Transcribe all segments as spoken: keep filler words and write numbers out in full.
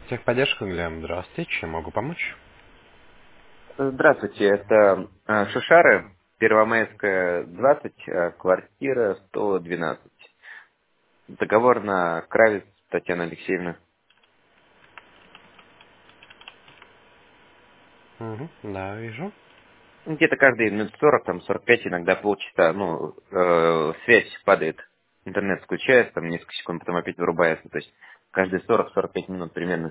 Техподдержка, Глеб, здравствуйте, чем могу помочь? Здравствуйте, это э, Шишары, Первомайская, двадцать, э, квартира сто двенадцать. Договор на Кравец Татьяна Алексеевна. Угу, да, вижу. Ну, Где-то каждые минут сорок, там сорок пять, иногда полчаса, ну, э, связь падает, интернет включается, там несколько секунд, потом опять вырубается, то есть каждые сорок-сорок пять минут примерно.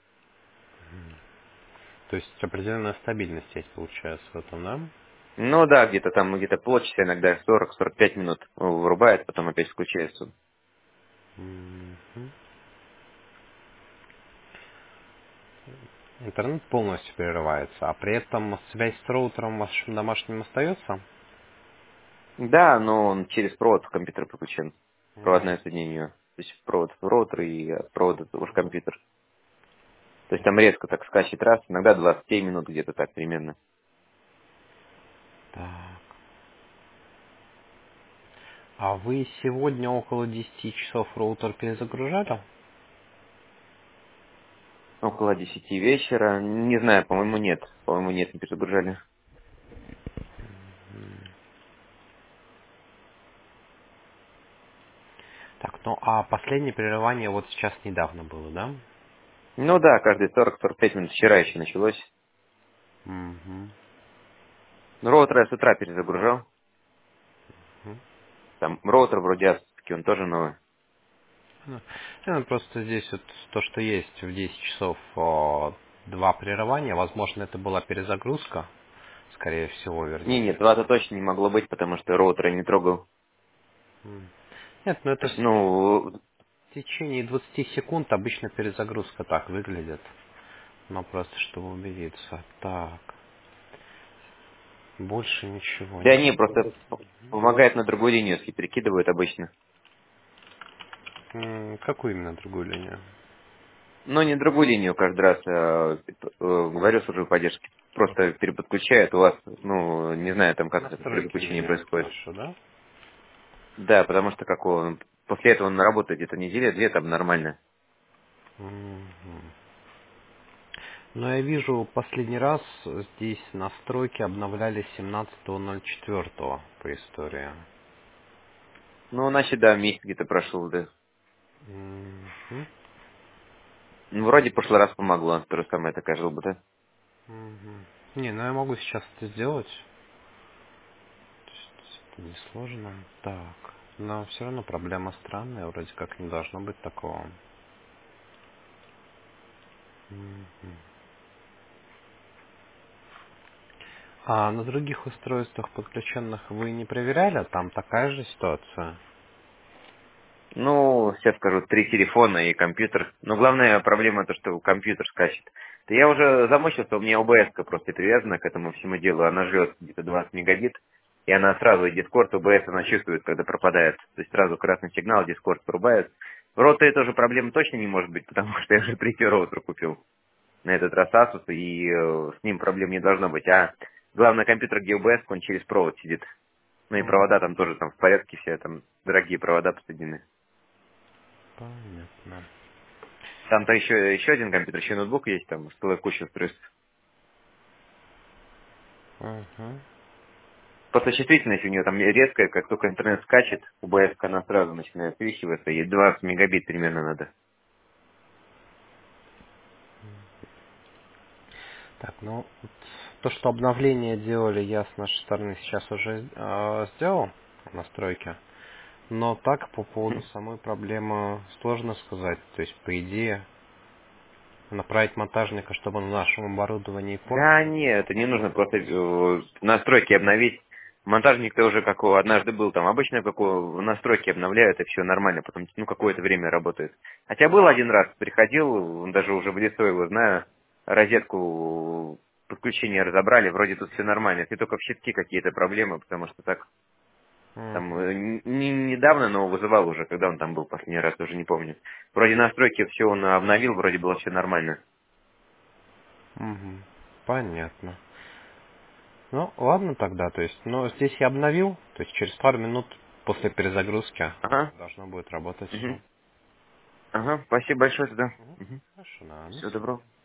То есть определенная стабильность есть, получается, в этом, да? Ну да, где-то там где-то полчаса, иногда сорок-сорок пять минут вырубает, потом опять включается. Мгм. Интернет полностью прерывается, а при этом связь с роутером вашим домашним остается? Да, но он через провод в компьютер подключен. Мгм. Проводное соединение. То есть провод в роутер и э, провод в компьютер. То есть там резко так скачет раз, иногда двадцать семь минут где-то так примерно. Так. А вы сегодня около десяти часов роутер перезагружали? Около десяти вечера. Не знаю, по-моему, нет. По-моему, нет, не перезагружали. Так, ну а последнее прерывание вот сейчас недавно было, да? Ну да, каждые сорок-сорок пять минут. Вчера еще началось. Угу. Ну, роутер я с утра перезагружал. Там роутер вроде асовский, он тоже новый. Ну, ну, просто здесь вот то, что есть в десять часов о, два прерывания, возможно, это была перезагрузка, скорее всего, Не, вернее. нет, два-то точно не могло быть, потому что роутер я не трогал. М. Нет, ну То это есть, в ну, в течение двадцати секунд обычно перезагрузка так выглядит. Но просто чтобы убедиться. Так, больше ничего да нет. не, просто помогает на другую линию, если перекидывают обычно. М, Какую именно другую линию? Ну, не другую линию каждый раз, э, э, говорю службу поддержки. Просто переподключает у вас, ну, не знаю, там как это Настройки переключение меняют происходит. вашу, да? Да, потому что как он, после этого он работает где-то неделя-две, там нормально. Мгм. Но я вижу, последний раз здесь настройки обновляли семнадцатого ноль четвёртого по истории. Ну, значит, да, месяц где-то прошел, да. Мгм. Ну, вроде в прошлый раз помогло, то же самое такая желба, да? Мгм. Не, ну я могу сейчас это сделать. То есть это несложно. Так. Но все равно проблема странная, вроде как не должно быть такого. Мгм. А на других устройствах, подключенных, вы не проверяли? Там такая же ситуация? Ну, сейчас скажу, три телефона и компьютер. Но главная проблема то, что компьютер скачет. Да я уже замучился, у меня ОБС просто привязана к этому всему делу. Она жрет где-то двадцать мегабит, и она сразу, и Discord, ОБС, она чувствует, когда пропадает. То есть сразу красный сигнал, Discord порубает. В роутере тоже проблема точно не может быть, потому что я уже третий роутер купил. На этот раз Asus, и э, с ним проблем не должно быть. А главный компьютер, где ОБС, он через провод сидит. Ну и провода Мгм. там тоже там в порядке все, там дорогие провода посоединены. Понятно. Там-то еще, еще один компьютер, еще ноутбук есть, там целая куча устройств. Мгм. Просто чувствительность у нее там резкая, как только интернет скачет, УБС она сразу начинает свищиваться, и двадцать мегабит примерно надо. Так, ну, вот то, что обновление делали, я с нашей стороны сейчас уже э, сделал настройки. Но так, по поводу самой проблемы, сложно сказать. То есть, по идее, направить монтажника, чтобы он на нашем оборудовании Да пользовался. нет, это не нужно просто э, настройки обновить. Монтажник-то уже как у- однажды был там. Обычно как у- настройки обновляют, и все нормально, потом ну какое-то время работает. Хотя был один раз, приходил, он даже уже в лицо его знаю, розетку подключения разобрали, вроде тут все нормально. Если только в щитке какие-то проблемы, потому что так там Мгм. э, н- не недавно, но вызывал уже, когда он там был последний раз, уже не помню. Вроде настройки все он обновил, вроде было все нормально. Мгм. Понятно. Ну, ладно тогда, то есть, ну, здесь я обновил, то есть через пару минут после перезагрузки Ага. должно будет работать Мгм. все. Ага, спасибо большое тогда. Мгм. Хорошо. Да, до Всего свидания. доброго.